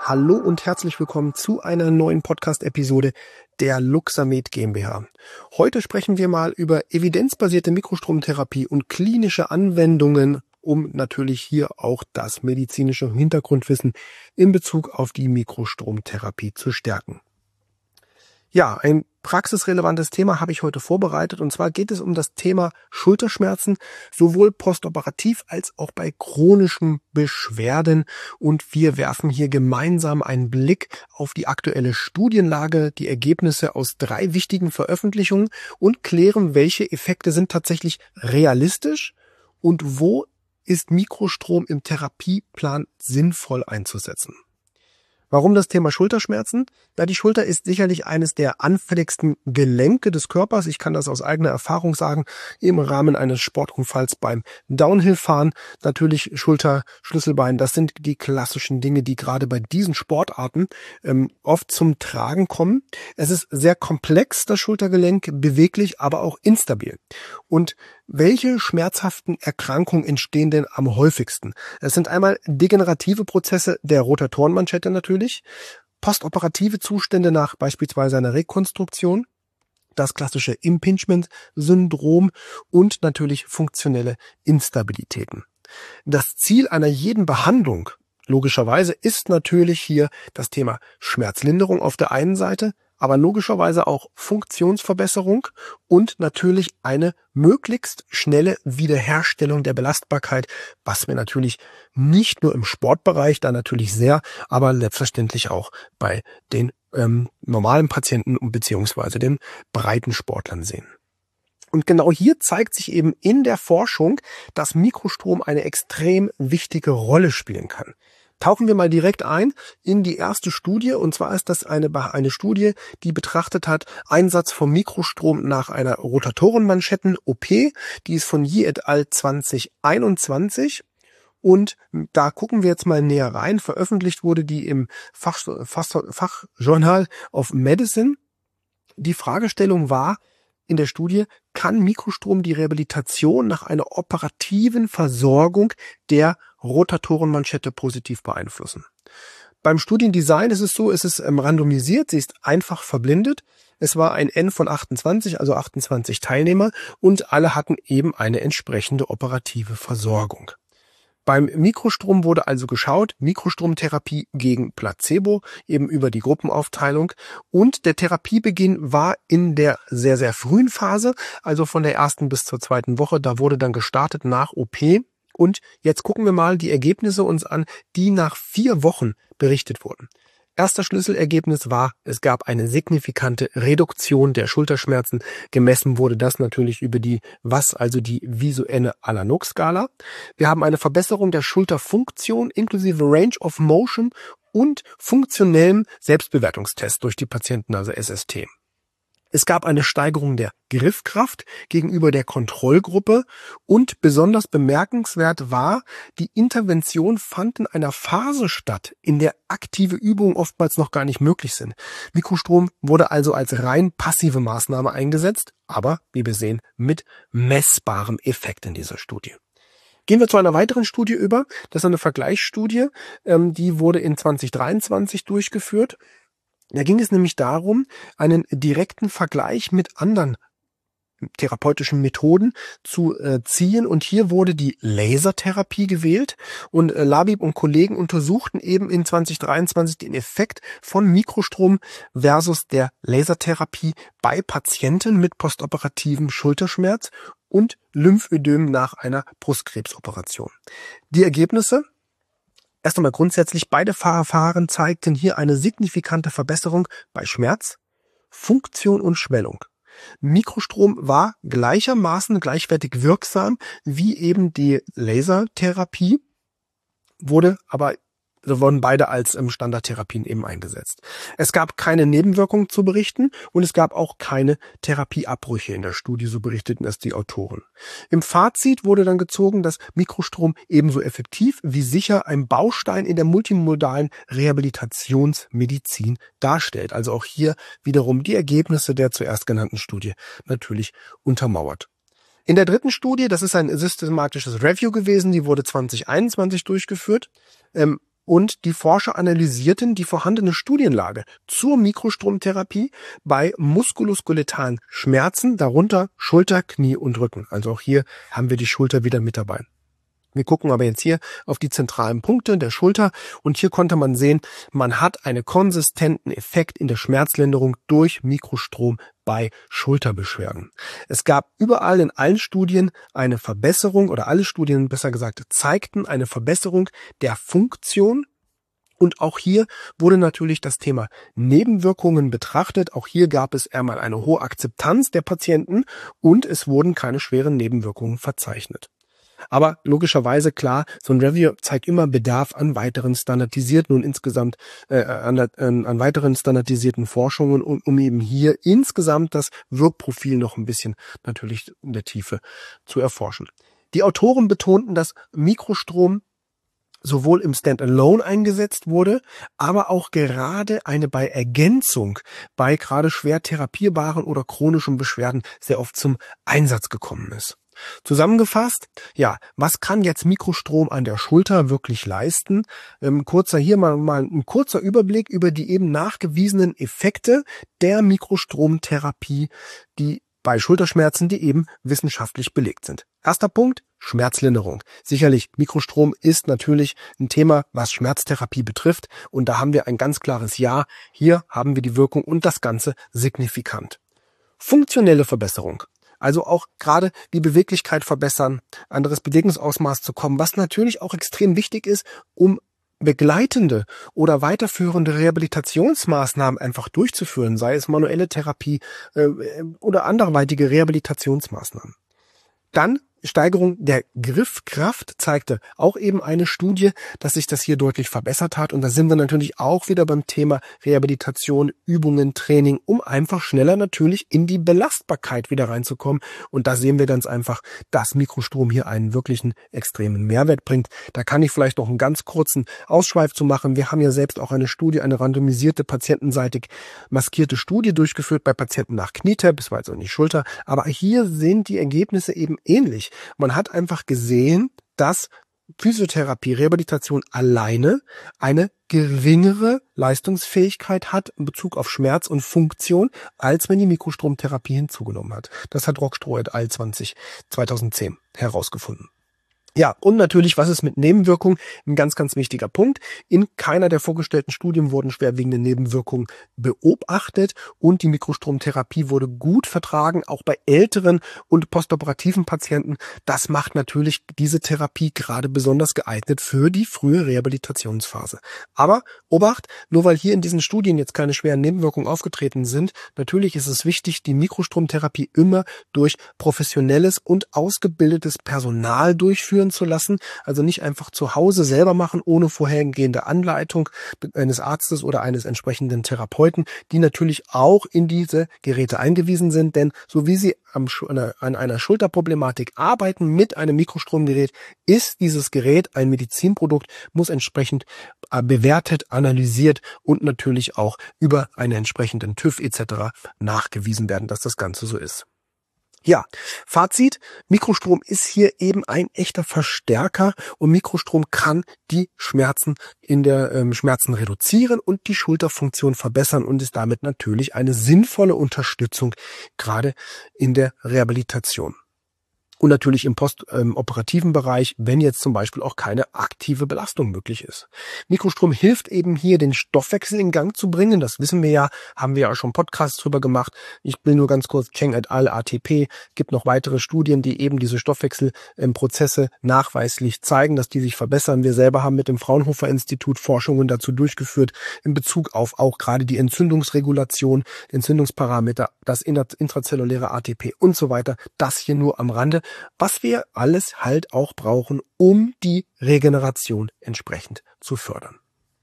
Hallo und herzlich willkommen zu einer neuen Podcast-Episode der Luxamed GmbH. Heute sprechen wir mal über evidenzbasierte Mikrostromtherapie und klinische Anwendungen, um natürlich hier auch das medizinische Hintergrundwissen in Bezug auf die Mikrostromtherapie zu stärken. Ja, ein praxisrelevantes Thema habe ich heute vorbereitet, und zwar geht es um das Thema Schulterschmerzen, sowohl postoperativ als auch bei chronischen Beschwerden. Und wir werfen hier gemeinsam einen Blick auf die aktuelle Studienlage, die Ergebnisse aus 3 wichtigen Veröffentlichungen und klären, welche Effekte sind tatsächlich realistisch und wo ist Mikrostrom im Therapieplan sinnvoll einzusetzen. Warum das Thema Schulterschmerzen? Da die Schulter ist sicherlich eines der anfälligsten Gelenke des Körpers. Ich kann das aus eigener Erfahrung sagen, im Rahmen eines Sportunfalls beim Downhill-Fahren. Natürlich Schulter, Schlüsselbein, das sind die klassischen Dinge, die gerade bei diesen Sportarten oft zum Tragen kommen. Es ist sehr komplex, das Schultergelenk, beweglich, aber auch instabil. Und welche schmerzhaften Erkrankungen entstehen denn am häufigsten? Es sind einmal degenerative Prozesse der Rotatorenmanschette natürlich, postoperative Zustände nach beispielsweise einer Rekonstruktion, das klassische Impingement-Syndrom und natürlich funktionelle Instabilitäten. Das Ziel einer jeden Behandlung, logischerweise, ist natürlich hier das Thema Schmerzlinderung auf der einen Seite, aber logischerweise auch Funktionsverbesserung und natürlich eine möglichst schnelle Wiederherstellung der Belastbarkeit, was wir natürlich nicht nur im Sportbereich, da natürlich sehr, aber selbstverständlich auch bei den normalen Patienten bzw. den Breitensportlern sehen. Und genau hier zeigt sich eben in der Forschung, dass Mikrostrom eine extrem wichtige Rolle spielen kann. Tauchen wir mal direkt ein in die erste Studie, und zwar ist das eine Studie, die betrachtet hat Einsatz von Mikrostrom nach einer Rotatorenmanschetten-OP, die ist von Yi et al. 2021. Und da gucken wir jetzt mal näher rein. Veröffentlicht wurde die im Fachjournal of Medicine. Die Fragestellung war in der Studie: Kann Mikrostrom die Rehabilitation nach einer operativen Versorgung der Rotatorenmanschette positiv beeinflussen? Beim Studiendesign ist es so, es ist randomisiert, sie ist einfach verblindet. Es war ein N von 28, also 28 Teilnehmer, und alle hatten eben eine entsprechende operative Versorgung. Beim Mikrostrom wurde also geschaut, Mikrostromtherapie gegen Placebo, eben über die Gruppenaufteilung. Und der Therapiebeginn war in der sehr, sehr frühen Phase, also von der 1. bis zur 2. Woche. Da wurde dann gestartet nach OP. Und jetzt gucken wir mal die Ergebnisse uns an, die nach 4 Wochen berichtet wurden. Erster Schlüsselergebnis war, es gab eine signifikante Reduktion der Schulterschmerzen. Gemessen wurde das natürlich über die VAS, also die visuelle Alanog-Skala. Wir haben eine Verbesserung der Schulterfunktion inklusive Range of Motion und funktionellem Selbstbewertungstest durch die Patienten, also SST. Es gab eine Steigerung der Griffkraft gegenüber der Kontrollgruppe, und besonders bemerkenswert war, die Intervention fand in einer Phase statt, in der aktive Übungen oftmals noch gar nicht möglich sind. Mikrostrom wurde also als rein passive Maßnahme eingesetzt, aber wie wir sehen, mit messbarem Effekt in dieser Studie. Gehen wir zu einer weiteren Studie über. Das ist eine Vergleichsstudie, die wurde in 2023 durchgeführt. Da ging es nämlich darum, einen direkten Vergleich mit anderen therapeutischen Methoden zu ziehen, und hier wurde die Lasertherapie gewählt, und Labib und Kollegen untersuchten eben in 2023 den Effekt von Mikrostrom versus der Lasertherapie bei Patienten mit postoperativem Schulterschmerz und Lymphödem nach einer Brustkrebsoperation. Die Ergebnisse: Erst einmal grundsätzlich, beide Verfahren zeigten hier eine signifikante Verbesserung bei Schmerz, Funktion und Schwellung. Mikrostrom war gleichermaßen gleichwertig wirksam wie eben die Lasertherapie, wurden beide als Standardtherapien eben eingesetzt. Es gab keine Nebenwirkungen zu berichten, und es gab auch keine Therapieabbrüche in der Studie, so berichteten es die Autoren. Im Fazit wurde dann gezogen, dass Mikrostrom ebenso effektiv wie sicher ein Baustein in der multimodalen Rehabilitationsmedizin darstellt. Also auch hier wiederum die Ergebnisse der zuerst genannten Studie natürlich untermauert. In der dritten Studie, das ist ein systematisches Review gewesen, die wurde 2021 durchgeführt, Und die Forscher analysierten die vorhandene Studienlage zur Mikrostromtherapie bei muskuloskeletalen Schmerzen, darunter Schulter, Knie und Rücken. Also auch hier haben wir die Schulter wieder mit dabei. Wir gucken aber jetzt hier auf die zentralen Punkte der Schulter und hier konnte man sehen, man hat einen konsistenten Effekt in der Schmerzlinderung durch Mikrostrom bei Schulterbeschwerden. Es gab überall in allen Studien eine Verbesserung oder alle Studien, besser gesagt, zeigten eine Verbesserung der Funktion. Und auch hier wurde natürlich das Thema Nebenwirkungen betrachtet. Auch hier gab es einmal eine hohe Akzeptanz der Patienten und es wurden keine schweren Nebenwirkungen verzeichnet. Aber logischerweise klar, so ein Review zeigt immer Bedarf an weiteren standardisierten und insgesamt an weiteren standardisierten Forschungen, um eben hier insgesamt das Wirkprofil noch ein bisschen natürlich in der Tiefe zu erforschen. Die Autoren betonten, dass Mikrostrom sowohl im Standalone eingesetzt wurde, aber auch gerade bei Ergänzung bei gerade schwer therapierbaren oder chronischen Beschwerden sehr oft zum Einsatz gekommen ist. Zusammengefasst, ja, was kann jetzt Mikrostrom an der Schulter wirklich leisten? Mal ein kurzer Überblick über die eben nachgewiesenen Effekte der Mikrostromtherapie, die bei Schulterschmerzen, die eben wissenschaftlich belegt sind. Erster Punkt, Schmerzlinderung. Sicherlich, Mikrostrom ist natürlich ein Thema, was Schmerztherapie betrifft und da haben wir ein ganz klares Ja. Hier haben wir die Wirkung und das Ganze signifikant. Funktionelle Verbesserung. Also auch gerade die Beweglichkeit verbessern, anderes Bewegungsausmaß zu kommen, was natürlich auch extrem wichtig ist, um begleitende oder weiterführende Rehabilitationsmaßnahmen einfach durchzuführen, sei es manuelle Therapie oder anderweitige Rehabilitationsmaßnahmen. Dann Steigerung der Griffkraft zeigte auch eben eine Studie, dass sich das hier deutlich verbessert hat. Und da sind wir natürlich auch wieder beim Thema Rehabilitation, Übungen, Training, um einfach schneller natürlich in die Belastbarkeit wieder reinzukommen. Und da sehen wir ganz einfach, dass Mikrostrom hier einen wirklichen extremen Mehrwert bringt. Da kann ich vielleicht noch einen ganz kurzen Ausschweif zu machen. Wir haben ja selbst auch eine Studie, eine randomisierte, patientenseitig maskierte Studie durchgeführt bei Patienten nach Knietap, das war also nicht Schulter. Aber hier sind die Ergebnisse eben ähnlich. Man hat einfach gesehen, dass Physiotherapie, Rehabilitation alleine eine geringere Leistungsfähigkeit hat in Bezug auf Schmerz und Funktion, als wenn die Mikrostromtherapie hinzugenommen hat. Das hat Rockstroh et al. 2010 herausgefunden. Ja, und natürlich, was ist mit Nebenwirkungen? Ein ganz, ganz wichtiger Punkt. In keiner der vorgestellten Studien wurden schwerwiegende Nebenwirkungen beobachtet und die Mikrostromtherapie wurde gut vertragen, auch bei älteren und postoperativen Patienten. Das macht natürlich diese Therapie gerade besonders geeignet für die frühe Rehabilitationsphase. Aber Obacht, nur weil hier in diesen Studien jetzt keine schweren Nebenwirkungen aufgetreten sind, natürlich ist es wichtig, die Mikrostromtherapie immer durch professionelles und ausgebildetes Personal durchführen zu lassen, also nicht einfach zu Hause selber machen, ohne vorhergehende Anleitung eines Arztes oder eines entsprechenden Therapeuten, die natürlich auch in diese Geräte eingewiesen sind, denn so wie sie an einer Schulterproblematik arbeiten mit einem Mikrostromgerät, ist dieses Gerät ein Medizinprodukt, muss entsprechend bewertet, analysiert und natürlich auch über einen entsprechenden TÜV etc. nachgewiesen werden, dass das Ganze so ist. Ja, Fazit, Mikrostrom ist hier eben ein echter Verstärker und Mikrostrom kann die Schmerzen Schmerzen reduzieren und die Schulterfunktion verbessern und ist damit natürlich eine sinnvolle Unterstützung, gerade in der Rehabilitation. Und natürlich im postoperativen Bereich, wenn jetzt zum Beispiel auch keine aktive Belastung möglich ist. Mikrostrom hilft eben hier, den Stoffwechsel in Gang zu bringen. Das wissen wir ja, haben wir ja auch schon Podcasts drüber gemacht. Ich will nur ganz kurz, Cheng et al., ATP, gibt noch weitere Studien, die eben diese Stoffwechselprozesse nachweislich zeigen, dass die sich verbessern. Wir selber haben mit dem Fraunhofer Institut Forschungen dazu durchgeführt, in Bezug auf auch gerade die Entzündungsregulation, Entzündungsparameter, das intrazelluläre ATP und so weiter. Das hier nur am Rande, was wir alles halt auch brauchen, um die Regeneration entsprechend zu fördern.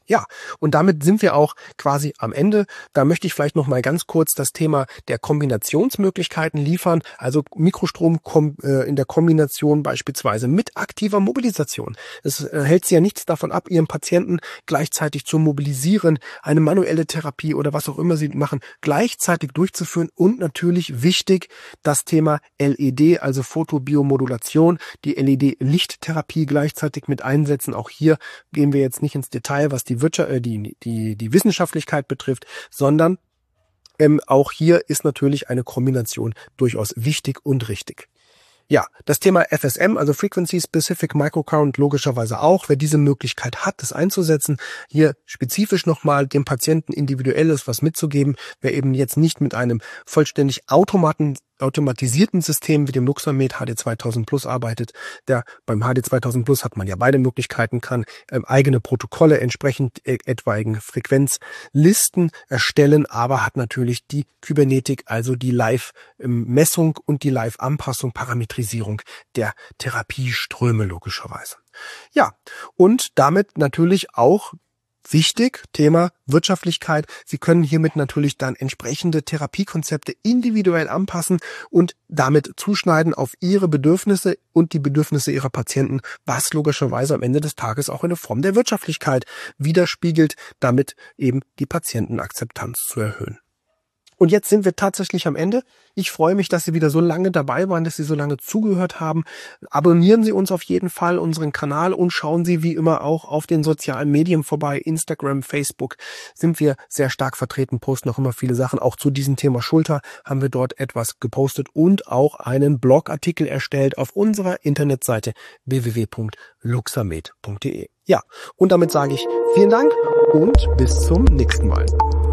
Ja, und damit sind wir auch quasi am Ende. Da möchte ich vielleicht noch mal ganz kurz das Thema der Kombinationsmöglichkeiten liefern. Also Mikrostrom in der Kombination beispielsweise mit aktiver Mobilisation. Es hält Sie ja nichts davon ab, Ihren Patienten gleichzeitig zu mobilisieren, eine manuelle Therapie oder was auch immer Sie machen, gleichzeitig durchzuführen. Und natürlich wichtig, das Thema LED, also Photobiomodulation, die LED-Lichttherapie gleichzeitig mit einsetzen. Auch hier gehen wir jetzt nicht ins Detail, was die Wissenschaftlichkeit betrifft, sondern auch hier ist natürlich eine Kombination durchaus wichtig und richtig. Ja, das Thema FSM, also Frequency Specific Microcurrent, logischerweise auch. Wer diese Möglichkeit hat, das einzusetzen, hier spezifisch nochmal dem Patienten individuelles was mitzugeben, wer eben jetzt nicht mit einem vollständig automatisierten System wie dem Luxamed HD 2000 Plus arbeitet. Beim HD 2000 Plus hat man ja beide Möglichkeiten, kann eigene Protokolle entsprechend etwaigen Frequenzlisten erstellen, aber hat natürlich die Kybernetik, also die Live-Messung und die Live-Anpassung, Parametrisierung der Therapieströme logischerweise. Ja, und damit natürlich auch wichtig, Thema Wirtschaftlichkeit. Sie können hiermit natürlich dann entsprechende Therapiekonzepte individuell anpassen und damit zuschneiden auf Ihre Bedürfnisse und die Bedürfnisse Ihrer Patienten, was logischerweise am Ende des Tages auch eine Form der Wirtschaftlichkeit widerspiegelt, damit eben die Patientenakzeptanz zu erhöhen. Und jetzt sind wir tatsächlich am Ende. Ich freue mich, dass Sie wieder so lange dabei waren, dass Sie so lange zugehört haben. Abonnieren Sie uns auf jeden Fall, unseren Kanal, und schauen Sie wie immer auch auf den sozialen Medien vorbei. Instagram, Facebook sind wir sehr stark vertreten, posten auch immer viele Sachen. Auch zu diesem Thema Schulter haben wir dort etwas gepostet und auch einen Blogartikel erstellt auf unserer Internetseite www.luxamed.de. Ja, und damit sage ich vielen Dank und bis zum nächsten Mal.